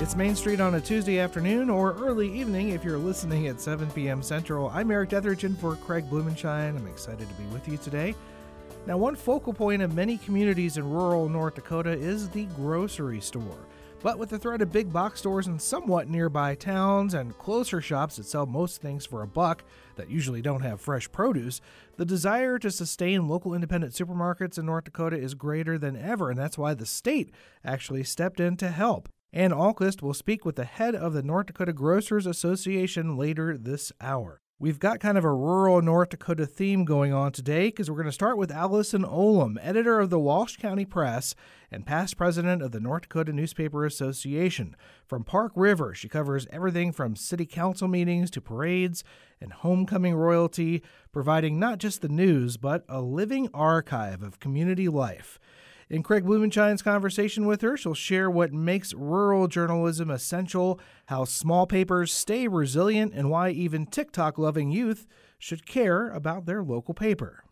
It's Main Street on a Tuesday afternoon or early evening if you're listening at 7 p.m. Central. I'm Eric Detheridge in for Craig Blumenshine. I'm excited to be with you today. Now, one focal point of many communities in rural North Dakota is the grocery store. But with the threat of big box stores in somewhat nearby towns and closer shops that sell most things for a buck that usually don't have fresh produce, the desire to sustain local independent supermarkets in North Dakota is greater than ever, and that's why the state actually stepped in to help. Ann Ahlquist will speak with the head of the North Dakota Grocers Association later this hour. We've got kind of a rural North Dakota theme going on today because we're going to start with Allison Olam, editor of the Walsh County Press and past president of the North Dakota Newspaper Association. From Park River, she covers everything from city council meetings to parades and homecoming royalty, providing not just the news, but a living archive of community life. In Craig Blumenshine's conversation with her, she'll share what makes rural journalism essential, how small papers stay resilient, and why even TikTok-loving youth should care about their local paper.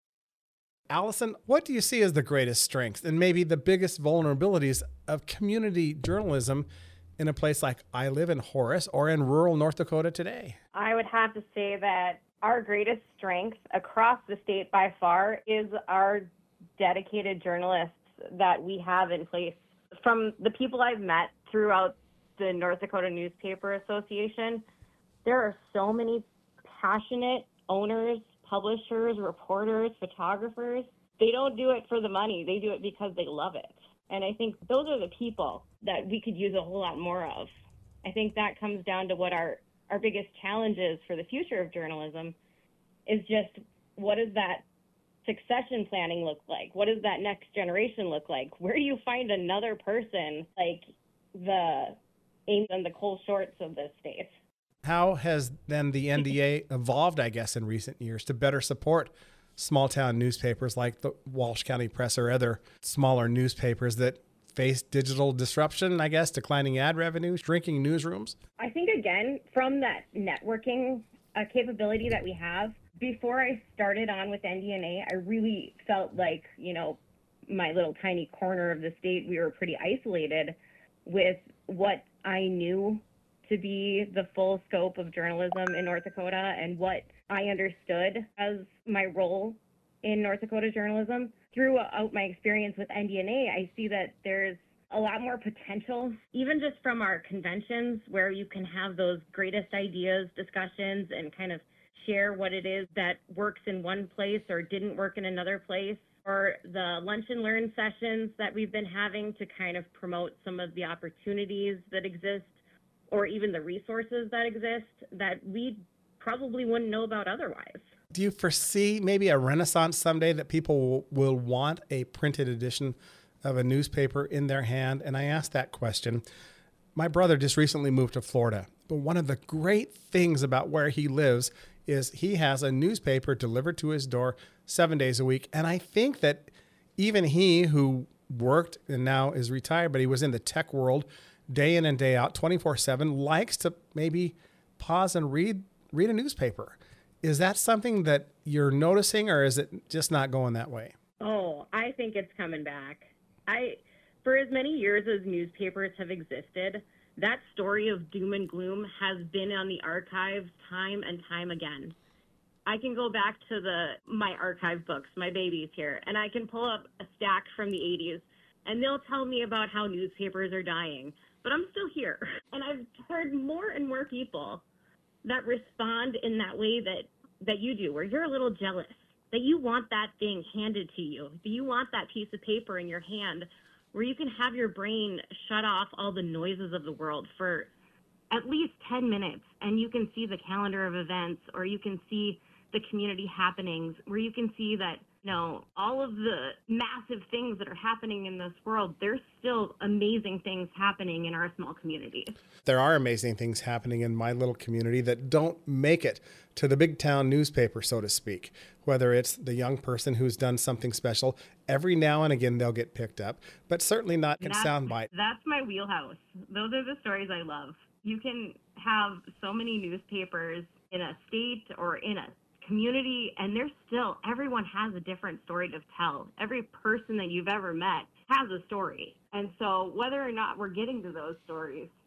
Allison, what do you see as the greatest strengths and maybe the biggest vulnerabilities of community journalism in a place like I live in Horace or in rural North Dakota today? I would have to say that our greatest strength across the state by far is our dedicated journalists that we have in place. From the people I've met throughout the North Dakota Newspaper Association, there are so many passionate owners, publishers, reporters, photographers. They don't do it for the money. They do it because they love it. And I think those are the people that we could use a whole lot more of. I think that comes down to what our biggest challenge is for the future of journalism is just what does that succession planning look like? What does that next generation look like? Where do you find another person like the Ames and the Cole Shorts of this state? How has then the NDA evolved, I guess, in recent years to better support small town newspapers like the Walsh County Press or other smaller newspapers that face digital disruption, I guess, declining ad revenue, shrinking newsrooms? I think, again, from that networking capability that we have, before I started on with NDNA, I really felt like, my little tiny corner of the state, we were pretty isolated with what I knew to be the full scope of journalism in North Dakota and what I understood as my role in North Dakota journalism. Throughout my experience with NDNA, I see that there's a lot more potential, even just from our conventions where you can have those greatest ideas, discussions, and kind of share what it is that works in one place or didn't work in another place, or the lunch and learn sessions that we've been having to kind of promote some of the opportunities that exist, or even the resources that exist that we probably wouldn't know about otherwise. Do you foresee maybe a renaissance someday that people will want a printed edition of a newspaper in their hand? And I asked that question. My brother just recently moved to Florida, but one of the great things about where he lives is he has a newspaper delivered to his door 7 days a week. And I think that even he who worked and now is retired, but he was in the tech world day in and day out, 24/7, likes to maybe pause and read a newspaper. Is that something that you're noticing, or is it just not going that way? Oh, I think it's coming back. For as many years as newspapers have existed, that story of doom and gloom has been on the archives time and time again. I can go back to my archive books, my babies here, and I can pull up a stack from the 80s, and they'll tell me about how newspapers are dying. But I'm still here. And I've heard more and more people that respond in that way that you do, where you're a little jealous, that you want that thing handed to you, that you want that piece of paper in your hand, where you can have your brain shut off all the noises of the world for at least 10 minutes, and you can see the calendar of events, or you can see the community happenings, where you can see that, all of the massive things that are happening in this world, there's still amazing things happening in our small communities. There are amazing things happening in my little community that don't make it to the big town newspaper, so to speak. Whether it's the young person who's done something special, every now and again they'll get picked up, but certainly not in soundbite. That's my wheelhouse. Those are the stories I love. You can have so many newspapers in a state or in a community, and everyone has a different story to tell. Every person that you've ever met has a story. And so whether or not we're getting to those stories,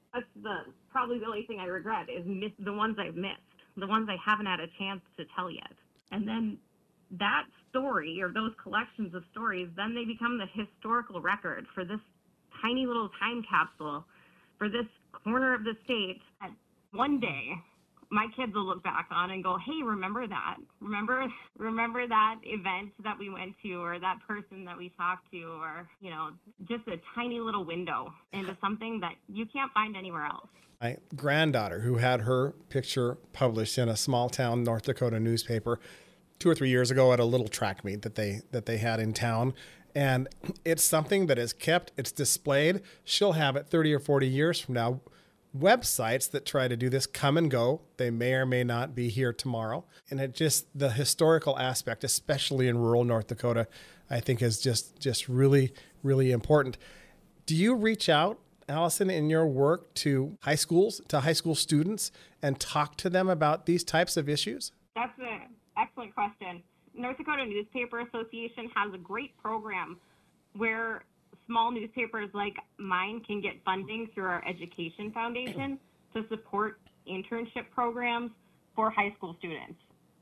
That's probably the only thing I regret is the ones I've missed, the ones I haven't had a chance to tell yet. And then that story or those collections of stories, then they become the historical record for this tiny little time capsule for this corner of the state. And one day, my kids will look back on and go, hey, remember that? Remember that event that we went to, or that person that we talked to, or, just a tiny little window into something that you can't find anywhere else. My granddaughter, who had her picture published in a small town North Dakota newspaper 2 or 3 years ago at a little track meet that they had in town. And it's something that is kept, it's displayed. She'll have it 30 or 40 years from now. Websites that try to do this come and go. They may or may not be here tomorrow. And it just, the historical aspect, especially in rural North Dakota, I think is just really, really important. Do you reach out, Allison, in your work to high schools, to high school students, and talk to them about these types of issues? That's an excellent question. North Dakota Newspaper Association has a great program where small newspapers like mine can get funding through our education foundation to support internship programs for high school students.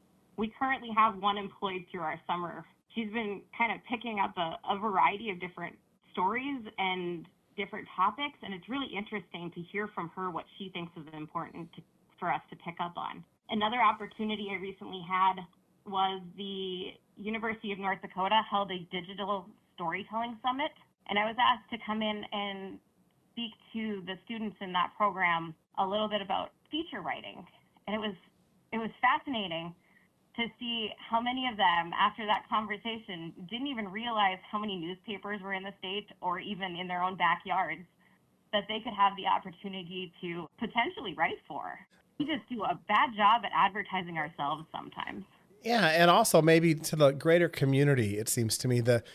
We currently have one employed through our summer. She's been kind of picking up a variety of different stories and different topics, and it's really interesting to hear from her what she thinks is important for us to pick up on. Another opportunity I recently had was the University of North Dakota held a digital storytelling summit, and I was asked to come in and speak to the students in that program a little bit about feature writing. And it was fascinating to see how many of them, after that conversation, didn't even realize how many newspapers were in the state or even in their own backyards that they could have the opportunity to potentially write for. We just do a bad job at advertising ourselves sometimes. Yeah, and also maybe to the greater community, it seems to me, the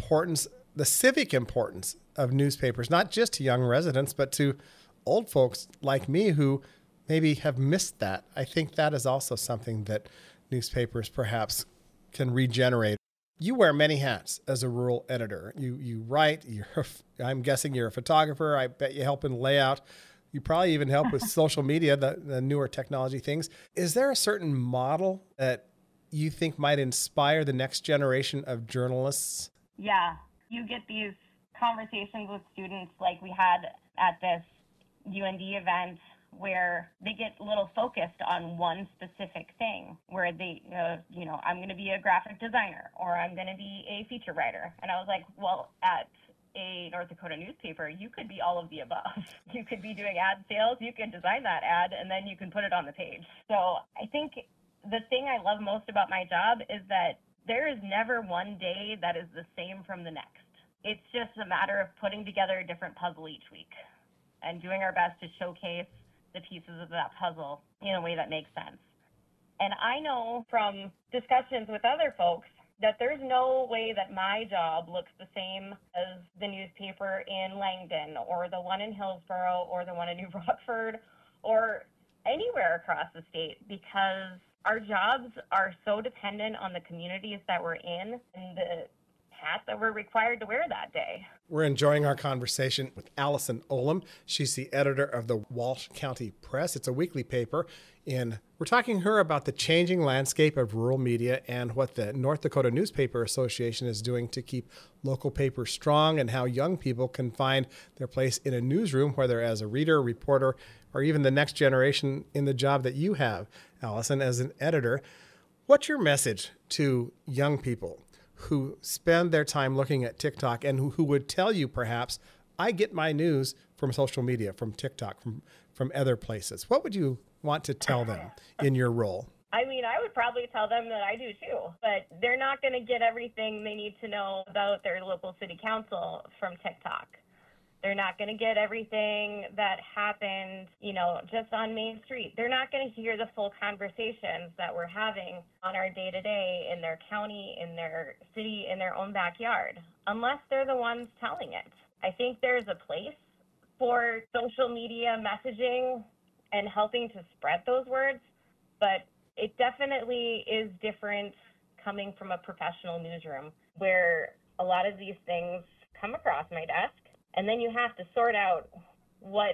civic importance of newspapers, not just to young residents, but to old folks like me who maybe have missed that. I think that is also something that newspapers perhaps can regenerate. You wear many hats as a rural editor. You write, I'm guessing you're a photographer. I bet you help in layout. You probably even help with social media, the newer technology things. Is there a certain model that you think might inspire the next generation of journalists? Yeah, you get these conversations with students like we had at this UND event where they get a little focused on one specific thing, where they, I'm going to be a graphic designer or I'm going to be a feature writer. And I was like, well, at a North Dakota newspaper, you could be all of the above. You could be doing ad sales, you could design that ad, and then you can put it on the page. So I think the thing I love most about my job is that there is never one day that is the same from the next. It's just a matter of putting together a different puzzle each week and doing our best to showcase the pieces of that puzzle in a way that makes sense. And I know from discussions with other folks that there's no way that my job looks the same as the newspaper in Langdon or the one in Hillsboro or the one in New Rockford or anywhere across the state, because our jobs are so dependent on the communities that we're in and the hat that we're required to wear that day. We're enjoying our conversation with Allison Olam. She's the editor of the Walsh County Press. It's a weekly paper. We're talking to her about the changing landscape of rural media and what the North Dakota Newspaper Association is doing to keep local papers strong and how young people can find their place in a newsroom, whether as a reader, reporter, or even the next generation in the job that you have, Allison, as an editor. What's your message to young people who spend their time looking at TikTok and who would tell you perhaps, I get my news from social media, from TikTok, from other places? What would you want to tell them in your role? I mean, I would probably tell them that I do too, but they're not going to get everything they need to know about their local city council from TikTok. They're not going to get everything that happened, just on Main Street. They're not going to hear the full conversations that we're having on our day-to-day in their county, in their city, in their own backyard, unless they're the ones telling it. I think there's a place for social media messaging and helping to spread those words, but it definitely is different coming from a professional newsroom where a lot of these things come across my desk. And then you have to sort out what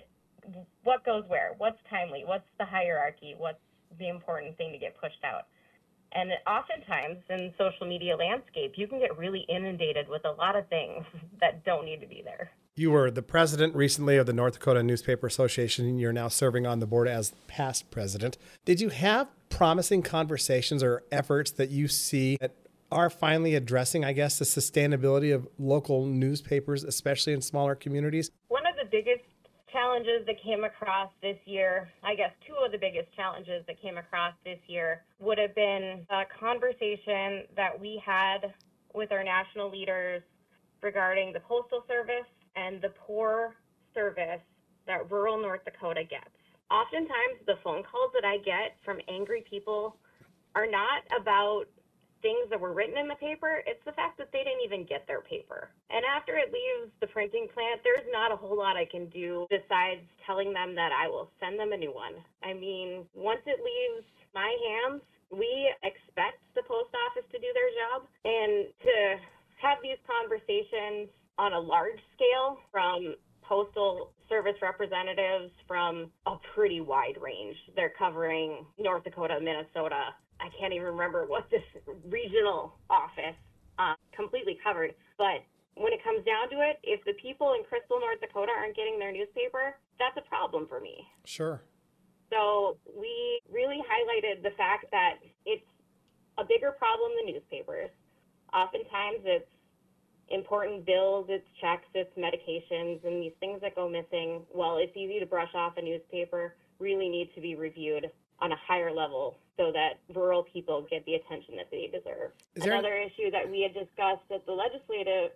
what goes where, what's timely, what's the hierarchy, what's the important thing to get pushed out. And oftentimes in social media landscape, you can get really inundated with a lot of things that don't need to be there. You were the president recently of the North Dakota Newspaper Association, and you're now serving on the board as past president. Did you have promising conversations or efforts that you see that are finally addressing, I guess, the sustainability of local newspapers, especially in smaller communities? One of the biggest challenges that came across this year, I guess two of the biggest challenges that came across this year would have been a conversation that we had with our national leaders regarding the Postal Service and the poor service that rural North Dakota gets. Oftentimes, the phone calls that I get from angry people are not about things that were written in the paper. It's the fact that they didn't even get their paper. And after it leaves the printing plant, there's not a whole lot I can do besides telling them that I will send them a new one. I mean, once it leaves my hands, we expect the post office to do their job, and to have these conversations on a large scale from postal service representatives from a pretty wide range. They're covering North Dakota, Minnesota. I can't even remember what this regional office completely covered. But when it comes down to it, if the people in Crystal, North Dakota aren't getting their newspaper, that's a problem for me. Sure. So we really highlighted the fact that it's a bigger problem than newspapers. Oftentimes it's important bills, it's checks, it's medications, and these things that go missing, well, it's easy to brush off a newspaper, really need to be reviewed on a higher level so that rural people get the attention that they deserve. Another issue that we had discussed at the legislative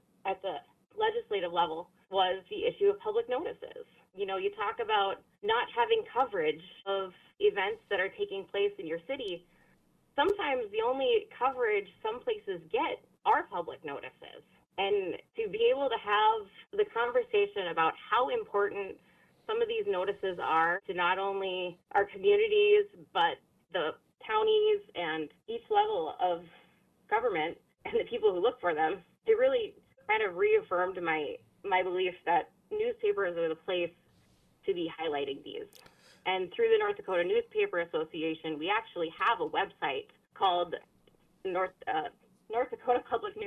level was the issue of public notices. You know, you talk about not having coverage of events that are taking place in your city. Sometimes the only coverage some places get are public notices. And to be able to have the conversation about how important some of these notices are to not only our communities, but the counties and each level of government and the people who look for them, it really kind of reaffirmed my belief that newspapers are the place to be highlighting these. And through the North Dakota Newspaper Association, we actually have a website called North Dakota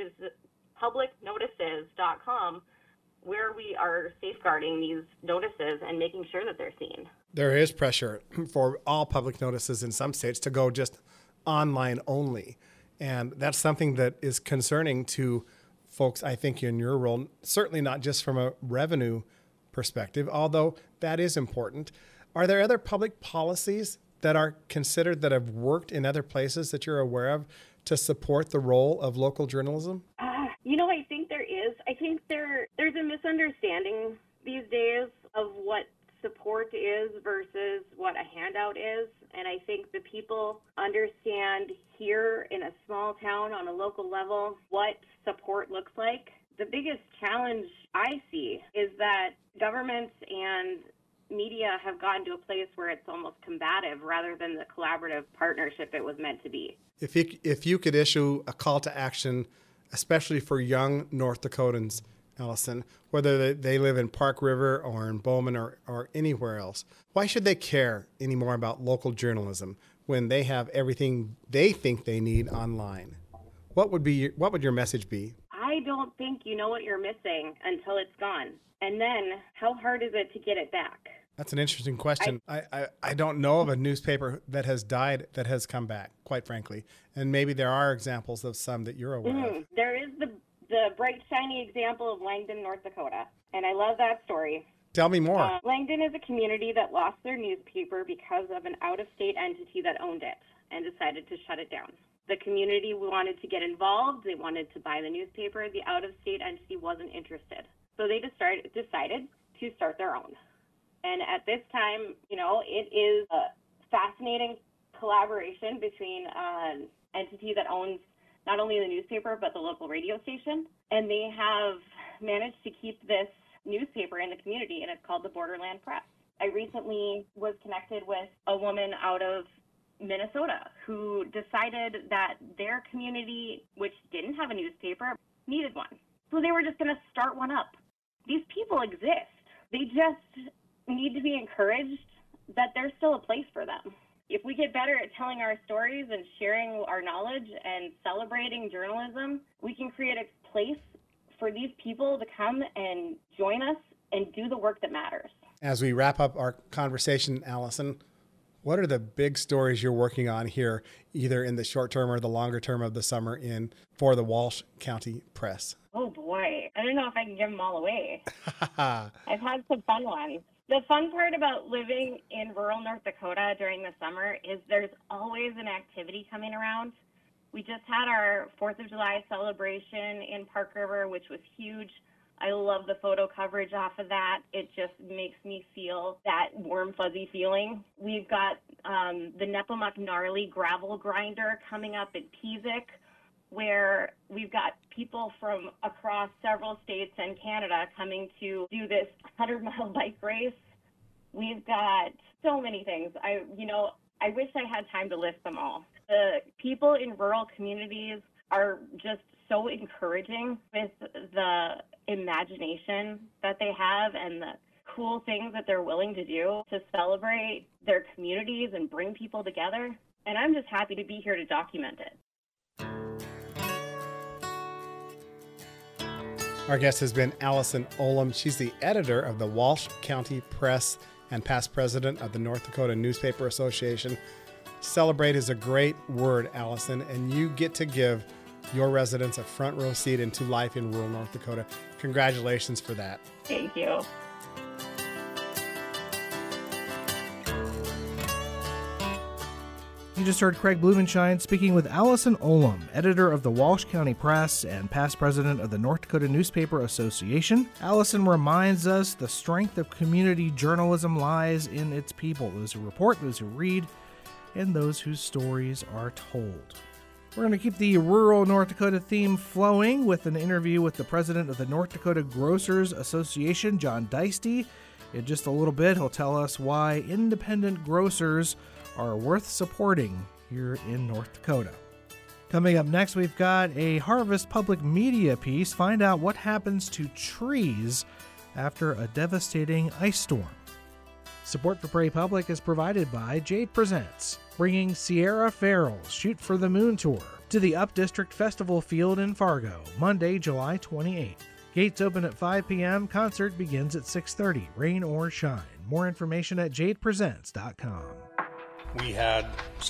publicnotices.com, where we are safeguarding these notices and making sure that they're seen. There is pressure for all public notices in some states to go just online only. And that's something that is concerning to folks, I think, in your role, certainly not just from a revenue perspective, although that is important. Are there other public policies that are considered that have worked in other places that you're aware of to support the role of local journalism? I think there is. I think there's a misunderstanding these days of what support is versus what a handout is. And I think the people understand here in a small town on a local level what support looks like. The biggest challenge I see is that governments and media have gotten to a place where it's almost combative rather than the collaborative partnership it was meant to be. If you could issue a call to action, especially for young North Dakotans, Allison, whether they live in Park River or in Bowman or anywhere else, why should they care anymore about local journalism when they have everything they think they need online? What would your message be? I don't think you know what you're missing until it's gone. And then how hard is it to get it back? That's an interesting question. I don't know of a newspaper that has died that has come back, quite frankly. And maybe there are examples of some that you're aware of. There is the bright, shiny example of Langdon, North Dakota. And I love that story. Tell me more. Langdon is a community that lost their newspaper because of an out-of-state entity that owned it and decided to shut it down. The community wanted to get involved. They wanted to buy the newspaper. The out-of-state entity wasn't interested. So they decided to start their own. And at this time, it is a fascinating collaboration between an entity that owns not only the newspaper, but the local radio station. And they have managed to keep this newspaper in the community, and it's called the Borderland Press. I recently was connected with a woman out of Minnesota who decided that their community, which didn't have a newspaper, needed one. So they were just going to start one up. These people exist. They just need to be encouraged that there's still a place for them. If we get better at telling our stories and sharing our knowledge and celebrating journalism, we can create a place for these people to come and join us and do the work that matters. As we wrap up our conversation, Allison, what are the big stories you're working on here, either in the short term or the longer term of the summer for the Walsh County Press? Oh boy, I don't know if I can give them all away. I've had some fun ones. The fun part about living in rural North Dakota during the summer is there's always an activity coming around. We just had our 4th of July celebration in Park River, which was huge. I love the photo coverage off of that. It just makes me feel that warm, fuzzy feeling. We've got the Nepomuk Gnarly gravel grinder coming up at Peasic, where we've got people from across several states and Canada coming to do this 100-mile bike race. We've got so many things. I wish I had time to list them all. The people in rural communities are just so encouraging with the imagination that they have and the cool things that they're willing to do to celebrate their communities and bring people together. And I'm just happy to be here to document it. Our guest has been Allison Olam. She's the editor of the Walsh County Press and past president of the North Dakota Newspaper Association. Celebrate is a great word, Allison, and you get to give your residents a front row seat into life in rural North Dakota. Congratulations for that. Thank you. You just heard Craig Blumenshine speaking with Allison Olam, editor of the Walsh County Press and past president of the North Dakota Newspaper Association. Allison reminds us the strength of community journalism lies in its people, those who report, those who read, and those whose stories are told. We're going to keep the rural North Dakota theme flowing with an interview with the president of the North Dakota Grocers Association, John Deisty. In just a little bit, he'll tell us why independent grocers are worth supporting here in North Dakota. Coming up next, we've got a Harvest Public Media piece. Find out what happens to trees after a devastating ice storm. Support for Prairie Public is provided by Jade Presents, bringing Sierra Farrell's Shoot for the Moon Tour to the Up District Festival Field in Fargo, Monday, July 28th. Gates open at 5 p.m. Concert begins at 6:30, rain or shine. More information at jadepresents.com. We had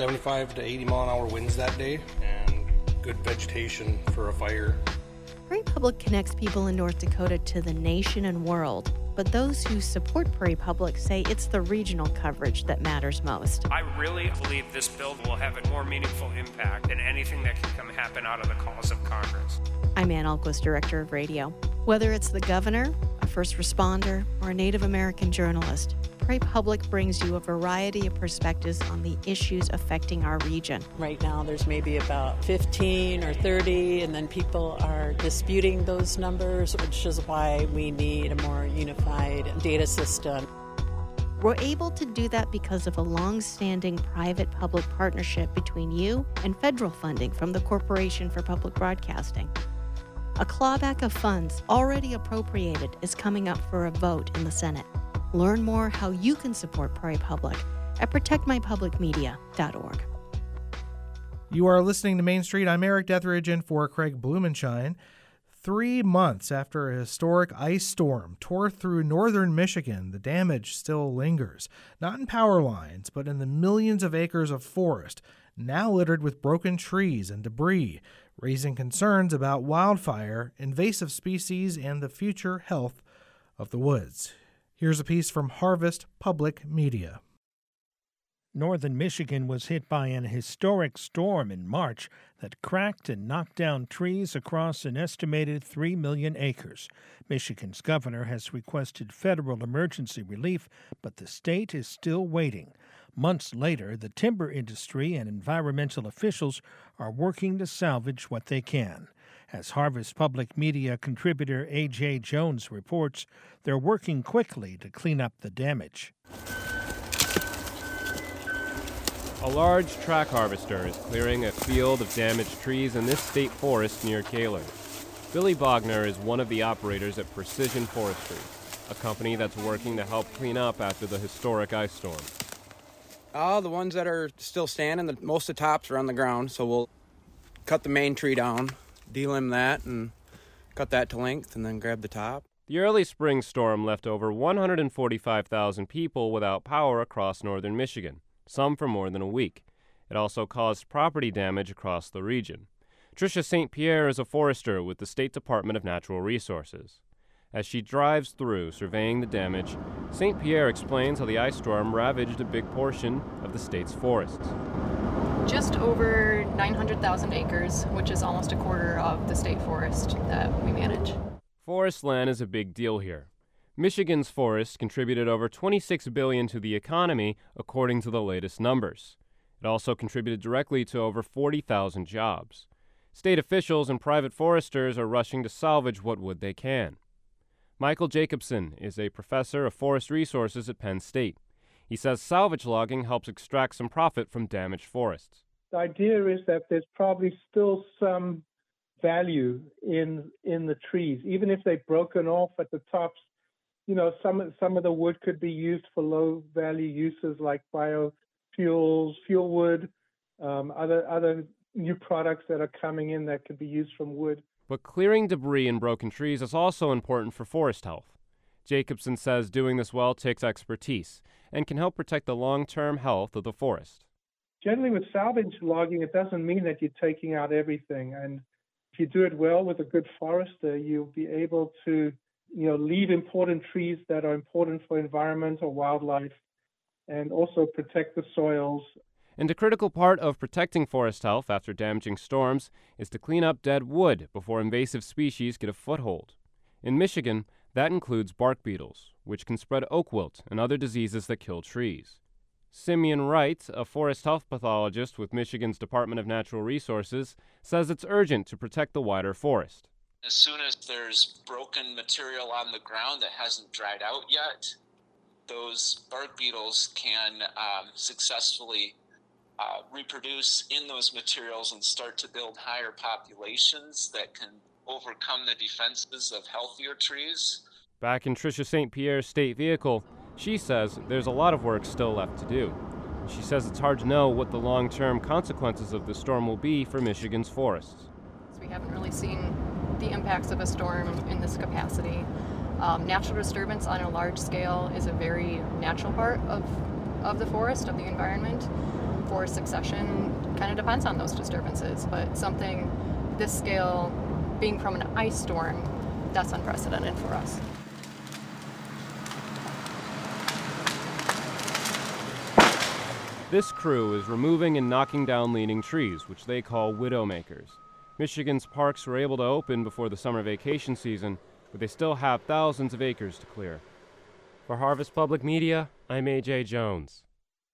75 to 80 mile an hour winds that day and good vegetation for a fire. Prairie Public connects people in North Dakota to the nation and world, but those who support Prairie Public say it's the regional coverage that matters most. I really believe this bill will have a more meaningful impact than anything that can happen out of the calls of Congress. I'm Ann Alquist, Director of Radio. Whether it's the governor, a first responder, or a Native American journalist, Prairie Public brings you a variety of perspectives on the issues affecting our region. Right now there's maybe about 15 or 30, and then people are disputing those numbers, which is why we need a more unified data system. We're able to do that because of a long-standing private-public partnership between you and federal funding from the Corporation for Public Broadcasting. A clawback of funds already appropriated is coming up for a vote in the Senate. Learn more how you can support Prairie Public at protectmypublicmedia.org. You are listening to Main Street. I'm Eric Detheridge in for Craig Blumenshine. 3 months after a historic ice storm tore through northern Michigan, the damage still lingers. Not in power lines, but in the millions of acres of forest, now littered with broken trees and debris, raising concerns about wildfire, invasive species, and the future health of the woods. Here's a piece from Harvest Public Media. Northern Michigan was hit by an historic storm in March that cracked and knocked down trees across an estimated 3 million acres. Michigan's governor has requested federal emergency relief, but the state is still waiting. Months later, the timber industry and environmental officials are working to salvage what they can. As Harvest Public Media contributor A.J. Jones reports, they're working quickly to clean up the damage. A large track harvester is clearing a field of damaged trees in this state forest near Kaler. Billy Bogner is one of the operators at Precision Forestry. a company that's working to help clean up after the historic ice storm. The ones that are still standing, most of the tops are on the ground, so we'll cut the main tree down, delimb that, and cut that to length, and then grab the top. The early spring storm left over 145,000 people without power across northern Michigan, some for more than a week. It also caused property damage across the region. Tricia St. Pierre is a forester with the State Department of Natural Resources. As she drives through surveying the damage, St. Pierre explains how the ice storm ravaged a big portion of the state's forests. Just over 900,000 acres, which is almost a quarter of the state forest that we manage. Forest land is a big deal here. Michigan's forests contributed over $26 billion to the economy, according to the latest numbers. It also contributed directly to over 40,000 jobs. State officials and private foresters are rushing to salvage what wood they can. Michael Jacobson is a professor of forest resources at Penn State. He says salvage logging helps extract some profit from damaged forests. The idea is that there's probably still some value in the trees, even if they're broken off at the tops. You know, some of the wood could be used for low value uses like biofuels, fuel wood, other new products that are coming in that could be used from wood. But clearing debris and broken trees is also important for forest health. Jacobson says doing this well takes expertise and can help protect the long-term health of the forest. Generally with salvage logging, it doesn't mean that you're taking out everything. And if you do it well with a good forester, you'll be able to, leave important trees that are important for environment or wildlife and also protect the soils. And a critical part of protecting forest health after damaging storms is to clean up dead wood before invasive species get a foothold. In Michigan, that includes bark beetles, which can spread oak wilt and other diseases that kill trees. Simeon Wright, a forest health pathologist with Michigan's Department of Natural Resources, says it's urgent to protect the wider forest. As soon as there's broken material on the ground that hasn't dried out yet, those bark beetles can successfully reproduce in those materials and start to build higher populations that can overcome the defenses of healthier trees. Back in Tricia St. Pierre's state vehicle, she says there's a lot of work still left to do. She says it's hard to know what the long-term consequences of the storm will be for Michigan's forests. We haven't really seen the impacts of a storm in this capacity. Natural disturbance on a large scale is a very natural part of the forest, of the environment. Forest succession kind of depends on those disturbances, but something this scale, being from an ice storm, that's unprecedented for us. This crew is removing and knocking down leaning trees, which they call widowmakers. Michigan's parks were able to open before the summer vacation season, but they still have thousands of acres to clear. For Harvest Public Media, I'm A.J. Jones.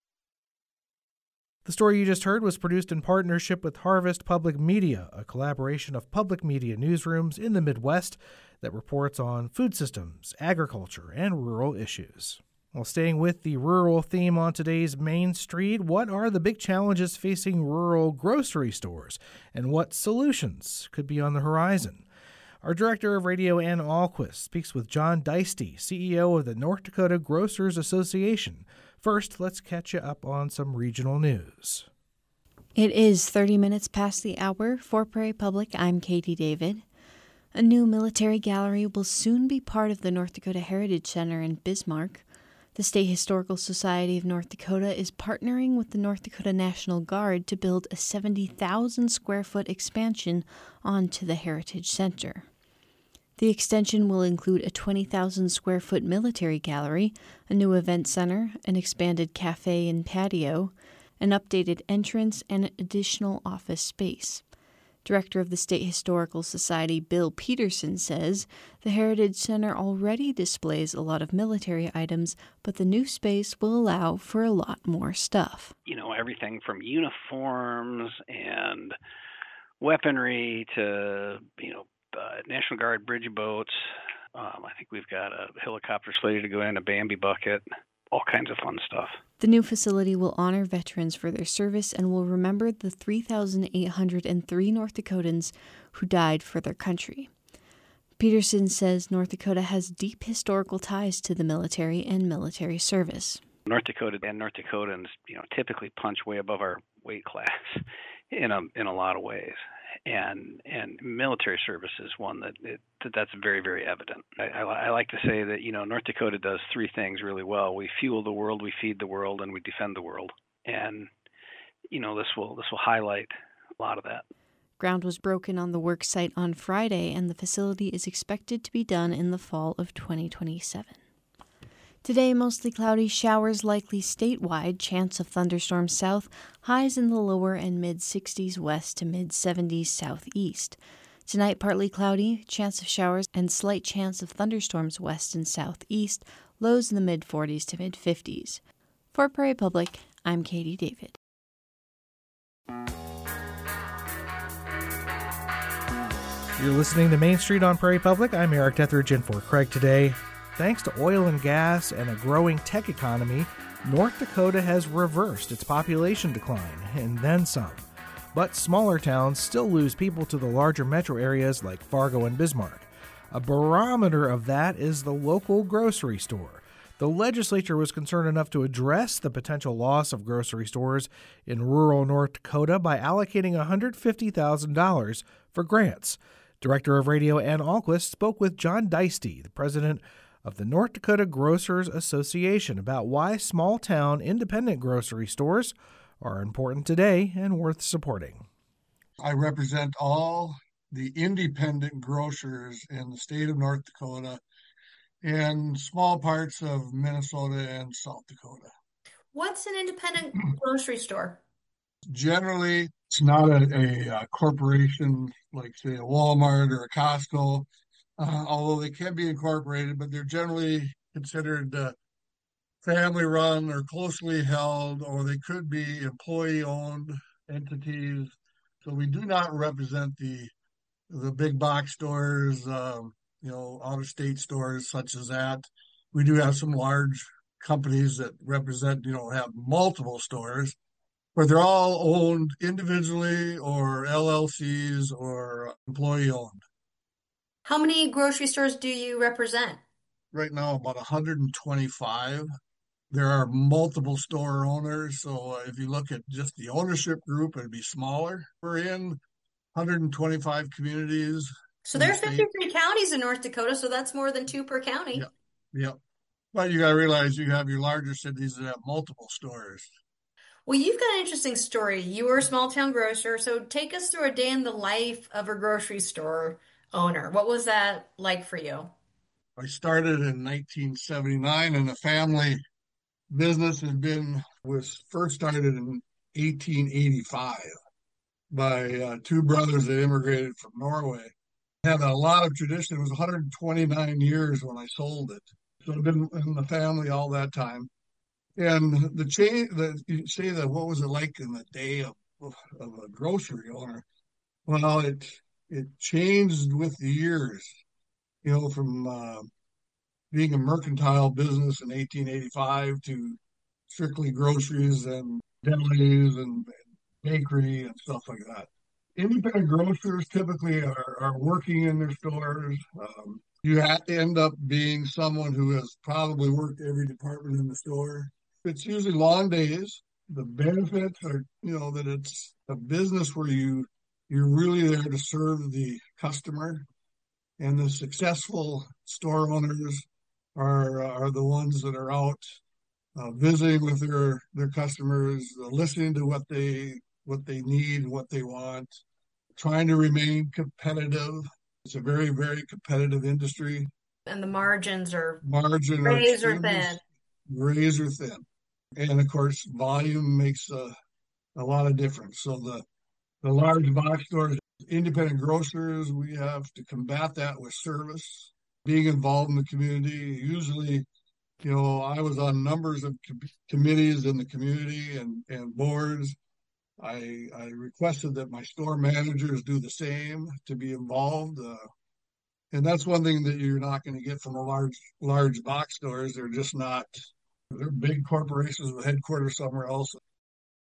The story you just heard was produced in partnership with Harvest Public Media, a collaboration of public media newsrooms in the Midwest that reports on food systems, agriculture, and rural issues. While staying with the rural theme on today's Main Street, what are the big challenges facing rural grocery stores, and what solutions could be on the horizon? Our director of radio, Ann Ahlquist, speaks with John Deisty, CEO of the North Dakota Grocers Association. First, let's catch you up on some regional news. It is 30 minutes past the hour. For Prairie Public, I'm Katie David. A new military gallery will soon be part of the North Dakota Heritage Center in Bismarck. The State Historical Society of North Dakota is partnering with the North Dakota National Guard to build a 70,000 square foot expansion onto the Heritage Center. The extension will include a 20,000 square foot military gallery, a new event center, an expanded cafe and patio, an updated entrance, and additional office space. Director of the State Historical Society, Bill Peterson, says the Heritage Center already displays a lot of military items, but the new space will allow for a lot more stuff. Everything from uniforms and weaponry to, National Guard bridge boats. I think we've got a helicopter slated to go in, a Bambi bucket, all kinds of fun stuff. The new facility will honor veterans for their service and will remember the 3,803 North Dakotans who died for their country. Peterson says North Dakota has deep historical ties to the military and military service. North Dakota and North Dakotans, typically punch way above our weight class in a lot of ways, and military service is one that's very, very evident. I like to say that North Dakota does three things really well: we fuel the world, we feed the world, and we defend the world. And this will highlight a lot of that. Ground was broken on the work site on Friday, and the facility is expected to be done in the fall of 2027. Today, mostly cloudy, showers likely statewide, chance of thunderstorms south, highs in the lower and mid-60s west to mid-70s southeast. Tonight, partly cloudy, chance of showers, and slight chance of thunderstorms west and southeast, lows in the mid-40s to mid-50s. For Prairie Public, I'm Katie David. You're listening to Main Street on Prairie Public. I'm Eric Etheridge in for Craig today. Thanks to oil and gas and a growing tech economy, North Dakota has reversed its population decline, and then some. But smaller towns still lose people to the larger metro areas like Fargo and Bismarck. A barometer of that is the local grocery store. The legislature was concerned enough to address the potential loss of grocery stores in rural North Dakota by allocating $150,000 for grants. Director of Radio Ann Ahlquist spoke with John Deisty, the president of the North Dakota Grocers Association, about why small-town independent grocery stores are important today and worth supporting. I represent all the independent grocers in the state of North Dakota and small parts of Minnesota and South Dakota. What's an independent grocery store? Generally, it's not a corporation like, say, a Walmart or a Costco, although they can be incorporated, but they're generally considered family-run or closely held, or they could be employee-owned entities. So we do not represent the big box stores, out-of-state stores such as that. We do have some large companies that represent, have multiple stores, but they're all owned individually or LLCs or employee-owned. How many grocery stores do you represent? Right now, about 125. There are multiple store owners, so if you look at just the ownership group, it'd be smaller. We're in 125 communities. So there's 53 counties in North Dakota, so that's more than 2 per county. Yep. But you got to realize you have your larger cities that have multiple stores. Well, you've got an interesting story. You were a small town grocer, so take us through a day in the life of a grocery store owner. What was that like for you? I started in 1979, and the family business was first started in 1885 by two brothers that immigrated from Norway. Had a lot of tradition. It was 129 years when I sold it. So I've been in the family all that time. And you say that what was it like in the day of a grocery owner? Well, it changed with the years, from being a mercantile business in 1885 to strictly groceries and delis and bakery and stuff like that. Independent grocers typically are working in their stores. You have to end up being someone who has probably worked every department in the store. It's usually long days. The benefits are, that it's a business where you're really there to serve the customer. And the successful store owners are the ones that are out visiting with their customers, listening to what they need, what they want, trying to remain competitive. It's a very, very competitive industry. And the margins are razor thin. Razor thin. And of course, volume makes a lot of difference. So the large box stores, independent grocers, we have to combat that with service, being involved in the community. Usually, I was on numbers of committees in the community and boards. I requested that my store managers do the same, to be involved. And that's one thing that you're not going to get from a large box stores. They're just not. They're big corporations with headquarters somewhere else.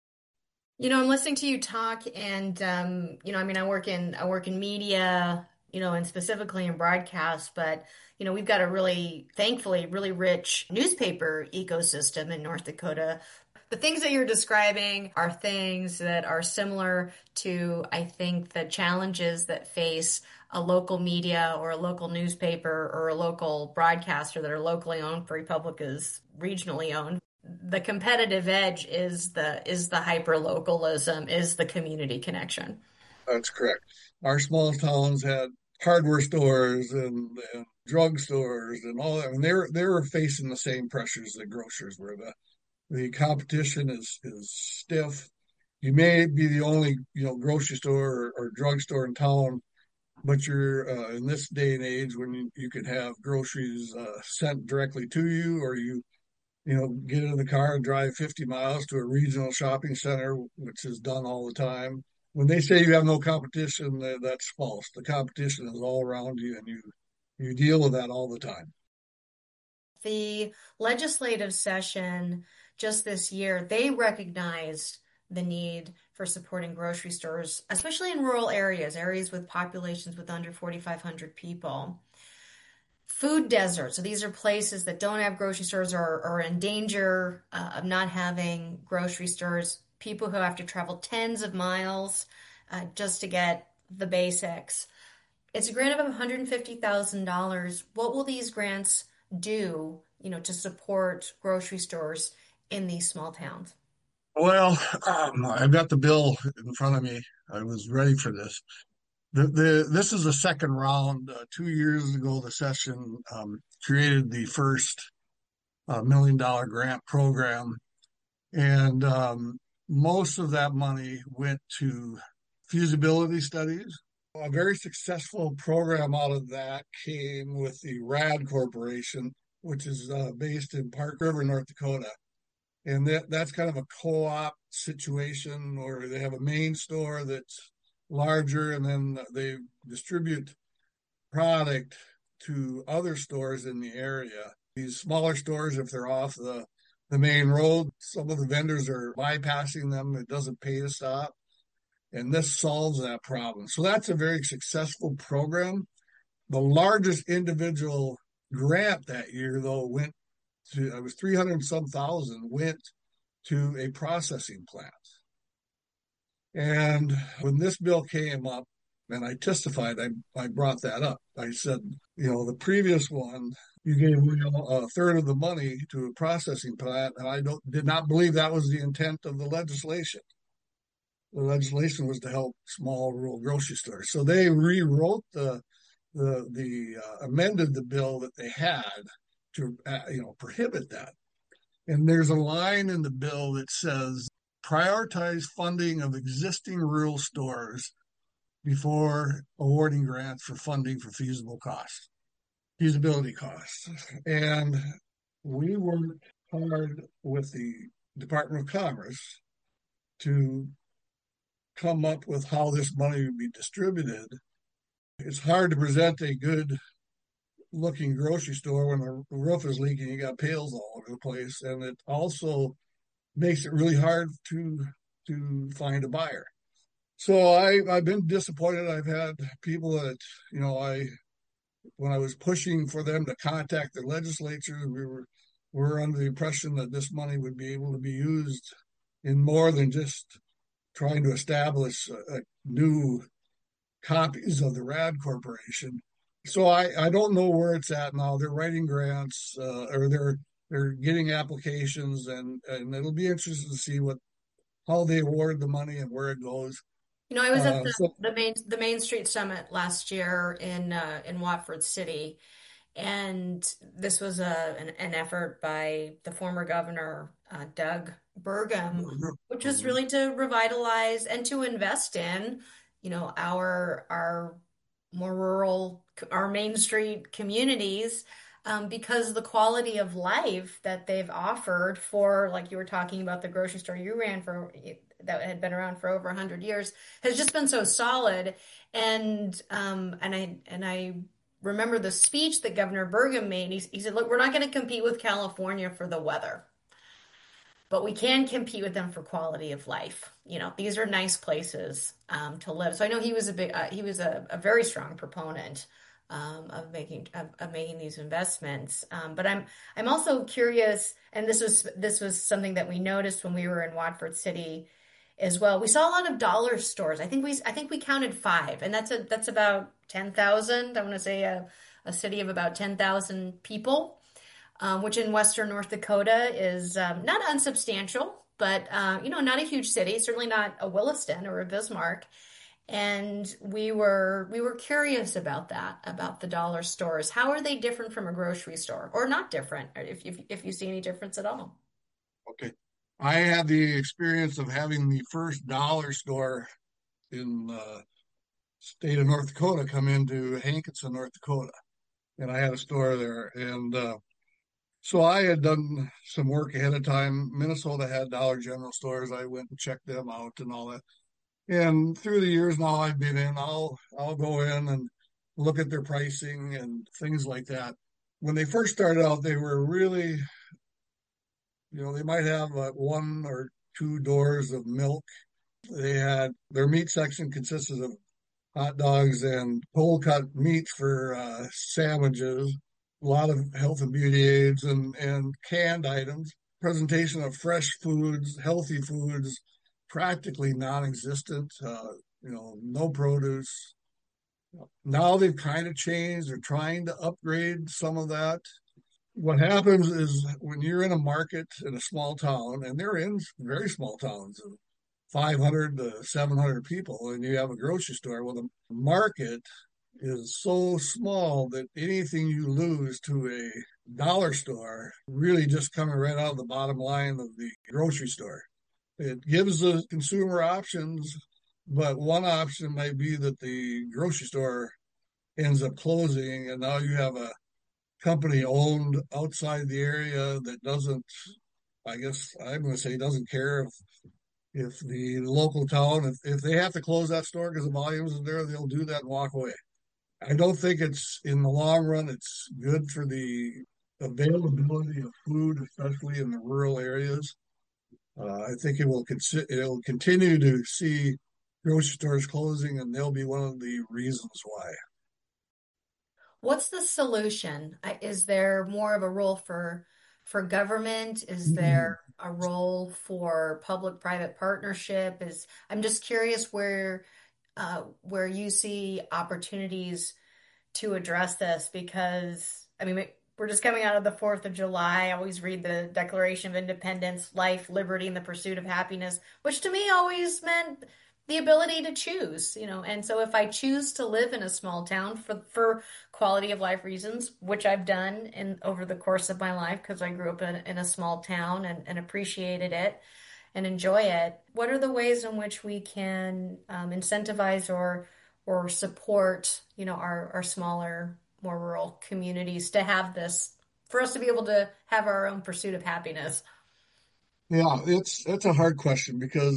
I'm listening to you talk, and I work in media. and specifically in broadcast, but we've got a thankfully, really rich newspaper ecosystem in North Dakota. The things that you're describing are things that are similar to, I think, the challenges that face a local media or a local newspaper or a local broadcaster that are locally owned. Free Public is regionally owned. The competitive edge is the hyper-localism, is the community connection. That's correct. Our small towns had hardware stores and drug stores and all that. And they were facing the same pressures that grocers were. The competition is stiff. You may be the only grocery store or drugstore in town, but you're in this day and age when you can have groceries sent directly to you, or you get in the car and drive 50 miles to a regional shopping center, which is done all the time. When they say you have no competition, that's false. The competition is all around you, and you deal with that all the time. The legislative session just this year, they recognized the need for supporting grocery stores, especially in rural areas with populations with under 4,500 people. Food deserts. So these are places that don't have grocery stores or are in danger of not having grocery stores. People who have to travel tens of miles just to get the basics. It's a grant of $150,000. What will these grants do, to support grocery stores in these small towns? Well, I've got the bill in front of me. I was ready for this. This is the second round. 2 years ago, the session created the first $1 million grant program, and most of that money went to feasibility studies. A very successful program out of that came with the RAD Corporation, which is based in Park River, North Dakota. And that's kind of a co-op situation where they have a main store that's larger, and then they distribute product to other stores in the area. These smaller stores, if they're off the main road, some of the vendors are bypassing them. It doesn't pay to stop. And this solves that problem. So that's a very successful program. The largest individual grant that year, though, went to, it was 300 some thousand, went to a processing plant. And when this bill came up, and I testified, I brought that up. I said, the previous one, you gave a third of the money to a processing plant, and I did not believe that was the intent of the legislation. The legislation was to help small rural grocery stores. So they rewrote amended the bill that they had to prohibit that. And there's a line in the bill that says prioritize funding of existing rural stores before awarding grants for funding for feasibility costs. And we worked hard with the Department of Commerce to come up with how this money would be distributed. It's hard to present a good looking grocery store when the roof is leaking, you got pails all over the place. And it also makes it really hard to find a buyer. So I've been disappointed. I've had people that, when I was pushing for them to contact the legislature, we were under the impression that this money would be able to be used in more than just trying to establish new copies of the RAD Corporation. So I don't know where it's at now. They're writing grants, or they're getting applications, and it'll be interesting to see how they award the money and where it goes. I was at the Main Street Summit last year in Watford City, and this was an effort by the former governor Doug Burgum, which was really to revitalize and to invest in, our more rural, our Main Street communities, because the quality of life that they've offered for, like you were talking about, the grocery store you ran for that had been around for over 100 years has just been so solid. And I remember the speech that Governor Burgum made. He said, "Look, we're not going to compete with California for the weather, but we can compete with them for quality of life. These are nice places to live. So I know he was a very strong proponent of making these investments. But I'm also curious, and this was something that we noticed when we were in Watford City as well. We saw a lot of dollar stores. I think we counted 5, and that's about 10,000. I want to say a city of about 10,000 people, which in Western North Dakota is not unsubstantial, but not a huge city. Certainly not a Williston or a Bismarck. And we were curious about that, about the dollar stores. How are they different from a grocery store, or not different, if you see any difference at all? Okay. I had the experience of having the first dollar store in the state of North Dakota come into Hankinson, North Dakota. And I had a store there. And so I had done some work ahead of time. Minnesota had Dollar General stores. I went and checked them out and all that. And through the years now I've been in, I'll go in and look at their pricing and things like that. When they first started out, they were really, they might have 1 or 2 doors of milk. They had their meat section consisted of hot dogs and cold cut meats for sandwiches, a lot of health and beauty aids and canned items, presentation of fresh foods, healthy foods, practically non-existent, no produce. Now they've kind of changed. They're trying to upgrade some of that. What happens is when you're in a market in a small town, and they're in very small towns, 500 to 700 people, and you have a grocery store, well, the market is so small that anything you lose to a dollar store really just coming right out of the bottom line of the grocery store. It gives the consumer options, but one option might be that the grocery store ends up closing, and now you have a company owned outside the area that doesn't, I guess I'm going to say, doesn't care if the local town, if they have to close that store because the volumes are there, they'll do that and walk away. I don't think it's, in the long run, it's good for the availability of food, especially in the rural areas. I think it'll continue to see grocery stores closing, and they'll be one of the reasons why. What's the solution? Is there more of a role for government? Is there a role for public-private partnership? I'm just curious where you see opportunities to address this, because we're just coming out of the 4th of July. I always read the Declaration of Independence, life, liberty, and the pursuit of happiness, which to me always meant the ability to choose, And so if I choose to live in a small town for quality of life reasons, which I've done over the course of my life, because I grew up in a small town and appreciated it and enjoy it, what are the ways in which we can incentivize or support, our smaller, more rural communities to have this, for us to be able to have our own pursuit of happiness? Yeah, that's a hard question, because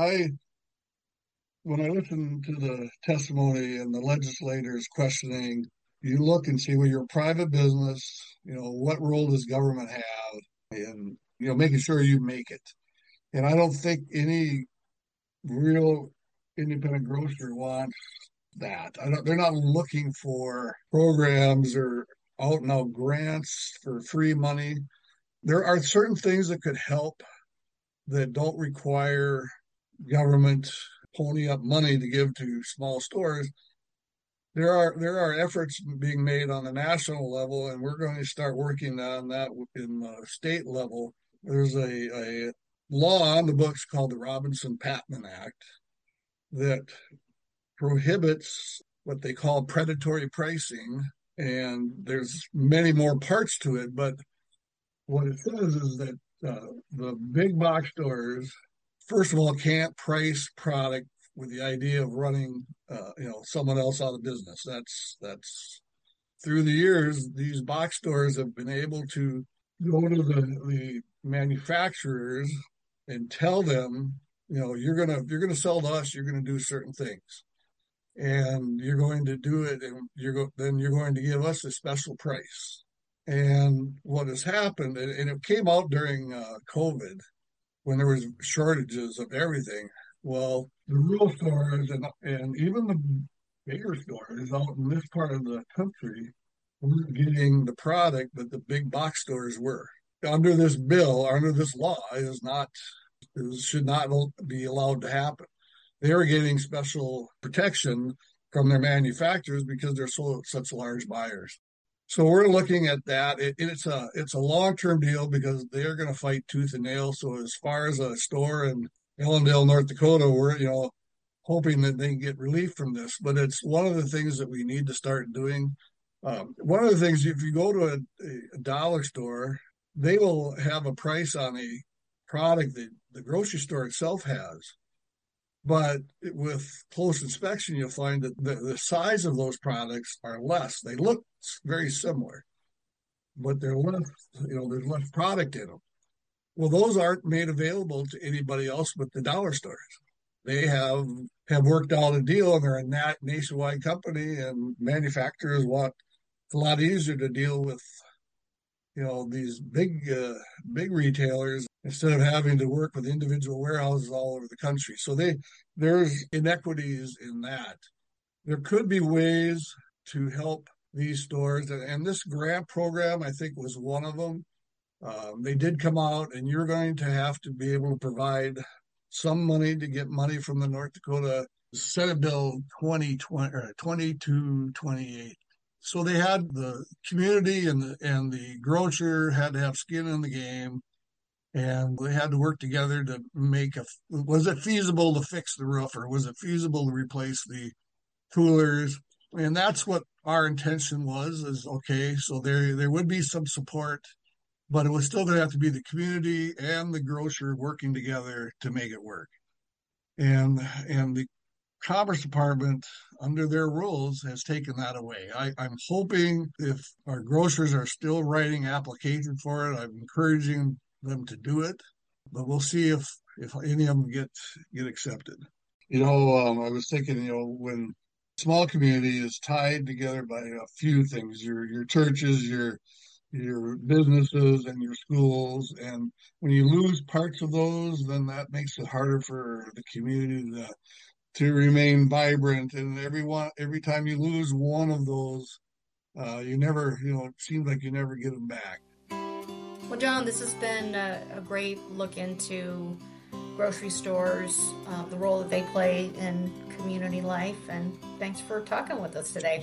when I listen to the testimony and the legislators questioning, you look and see, well, you're a private business, what role does government have in, making sure you make it? And I don't think any real independent grocer wants that. They're not looking for programs or out and out grants for free money. There are certain things that could help that don't require government pony up money to give to small stores. There are efforts being made on the national level, and we're going to start working on that in the state level. There's a law on the books called the Robinson-Patman Act that prohibits what they call predatory pricing, and there's many more parts to it, but what it says is that the big box stores, first of all, can't price product with the idea of running, someone else out of business. That's through the years, these box stores have been able to go to the manufacturers and tell them, you're gonna sell to us, you're gonna do certain things, and you're going to do it, and then you're going to give us a special price. And what has happened, and it came out during COVID, when there was shortages of everything. Well, the rural stores and even the bigger stores out in this part of the country weren't getting the product that the big box stores were. Under this bill, under this law, should not be allowed to happen. They are getting special protection from their manufacturers because they're such large buyers. So we're looking at that. It's a long-term deal because they're going to fight tooth and nail. So as far as a store in Ellendale, North Dakota, we're hoping that they can get relief from this. But it's one of the things that we need to start doing. One of the things, if you go to a dollar store, they will have a price on a product that the grocery store itself has. But with close inspection, you'll find that the size of those products are less. They look very similar, but they're less, there's less product in them. Well, those aren't made available to anybody else but the dollar stores. They have worked out a deal, and they're a nationwide company, and manufacturers want it's a lot easier to deal with, these big retailers instead of having to work with individual warehouses all over the country. So there's inequities in that. There could be ways to help these stores, and this grant program, I think, was one of them. They did come out, and you're going to have to be able to provide some money to get money from the North Dakota Senate Bill 2228. So they had the community and the grocer had to have skin in the game, and they had to work together to was it feasible to fix the roof, or was it feasible to replace the coolers? And that's what our intention was, so there would be some support, but it was still going to have to be the community and the grocer working together to make it work. And the Commerce Department, under their rules, has taken that away. I'm hoping if our grocers are still writing applications for it, I'm encouraging them to do it, but we'll see if any of them get accepted. I was thinking, when small community is tied together by a few things, your churches, your businesses, and your schools, and when you lose parts of those, then that makes it harder for the community to remain vibrant. And every time you lose one of those, it seems like you never get them back. Well, John, this has been a great look into grocery stores, the role that they play in community life, and thanks for talking with us today.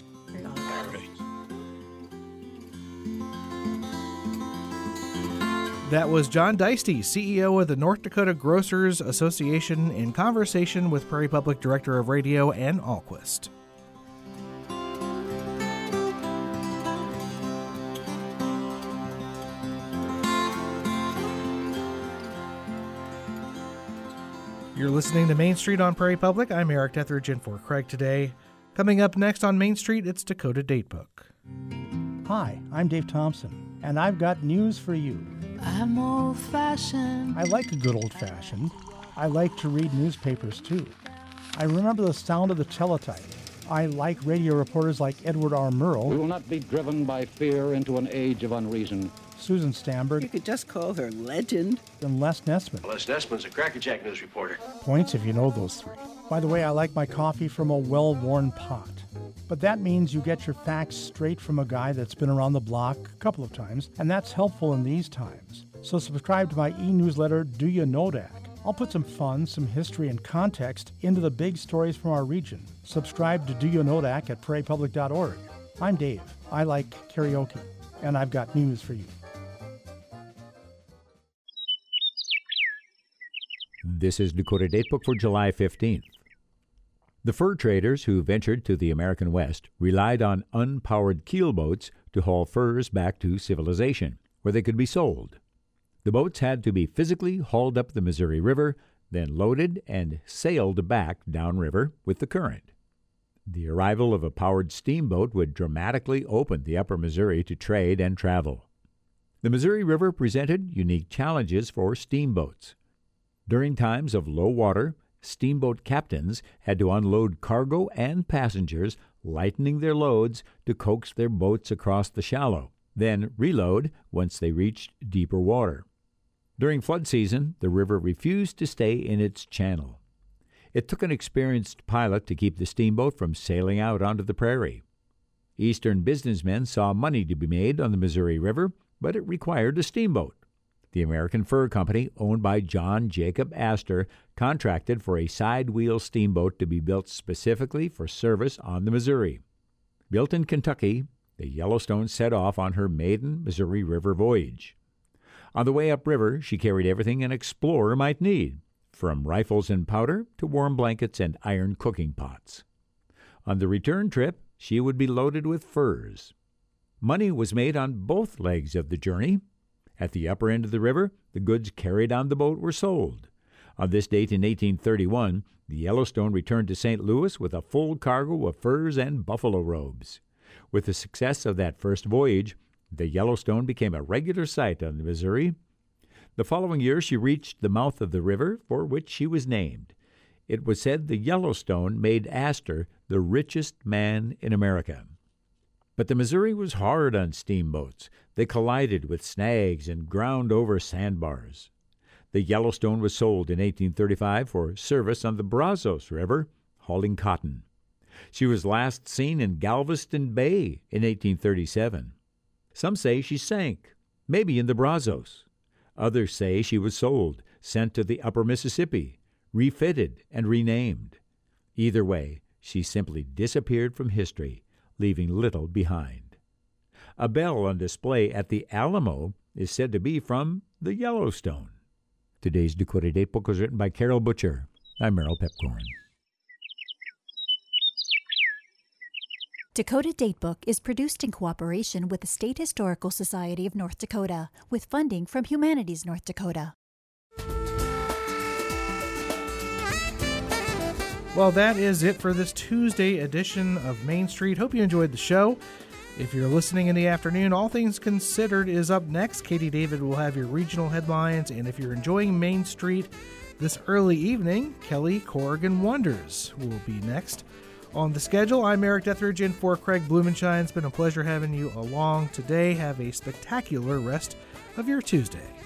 That was John Deisty, CEO of the North Dakota Grocers Association, in conversation with Prairie Public Director of Radio Ann Ahlquist. You're listening to Main Street on Prairie Public. I'm Eric Etheridge in for Craig today. Coming up next on Main Street, it's Dakota Datebook. Hi, I'm Dave Thompson, and I've got news for you. I'm old-fashioned. I like a good old-fashioned. I like to read newspapers, too. I remember the sound of the teletype. I like radio reporters like Edward R. Murrow. We will not be driven by fear into an age of unreason. Susan Stamberg. You could just call her legend. And Les Nessman. Les Nessman's a crackerjack news reporter. Points if you know those three. By the way, I like my coffee from a well-worn pot. But that means you get your facts straight from a guy that's been around the block a couple of times, and that's helpful in these times. So subscribe to my e-newsletter, Do You Know Dak? I'll put some fun, some history, and context into the big stories from our region. Subscribe to Do You Know Dak at prairiepublic.org. I'm Dave. I like karaoke, and I've got news for you. This is Dakota Datebook for July 15th. The fur traders who ventured to the American West relied on unpowered keelboats to haul furs back to civilization, where they could be sold. The boats had to be physically hauled up the Missouri River, then loaded and sailed back downriver with the current. The arrival of a powered steamboat would dramatically open the upper Missouri to trade and travel. The Missouri River presented unique challenges for steamboats. During times of low water, steamboat captains had to unload cargo and passengers, lightening their loads to coax their boats across the shallow, then reload once they reached deeper water. During flood season, the river refused to stay in its channel. It took an experienced pilot to keep the steamboat from sailing out onto the prairie. Eastern businessmen saw money to be made on the Missouri River, but it required a steamboat. The American Fur Company, owned by John Jacob Astor, contracted for a side-wheel steamboat to be built specifically for service on the Missouri. Built in Kentucky, the Yellowstone set off on her maiden Missouri River voyage. On the way upriver, she carried everything an explorer might need, from rifles and powder to warm blankets and iron cooking pots. On the return trip, she would be loaded with furs. Money was made on both legs of the journey. At the upper end of the river, the goods carried on the boat were sold. On this date in 1831, the Yellowstone returned to St. Louis with a full cargo of furs and buffalo robes. With the success of that first voyage, the Yellowstone became a regular sight on the Missouri. The following year, she reached the mouth of the river, for which she was named. It was said the Yellowstone made Astor the richest man in America. But the Missouri was hard on steamboats. They collided with snags and ground over sandbars. The Yellowstone was sold in 1835 for service on the Brazos River, hauling cotton. She was last seen in Galveston Bay in 1837. Some say she sank, maybe in the Brazos. Others say she was sold, sent to the upper Mississippi, refitted and renamed. Either way, she simply disappeared from history, leaving little behind. A bell on display at the Alamo is said to be from the Yellowstone. Today's Dakota Datebook was written by Carol Butcher. I'm Merrill Pepcorn. Dakota Datebook is produced in cooperation with the State Historical Society of North Dakota, with funding from Humanities North Dakota. Well, that is it for this Tuesday edition of Main Street. Hope you enjoyed the show. If you're listening in the afternoon, All Things Considered is up next. Katie David will have your regional headlines, and if you're enjoying Main Street this early evening, Kelly Corrigan Wonders will be next. On the schedule, I'm Eric Detheridge in for Craig Blumenshine. It's been a pleasure having you along today. Have a spectacular rest of your Tuesday.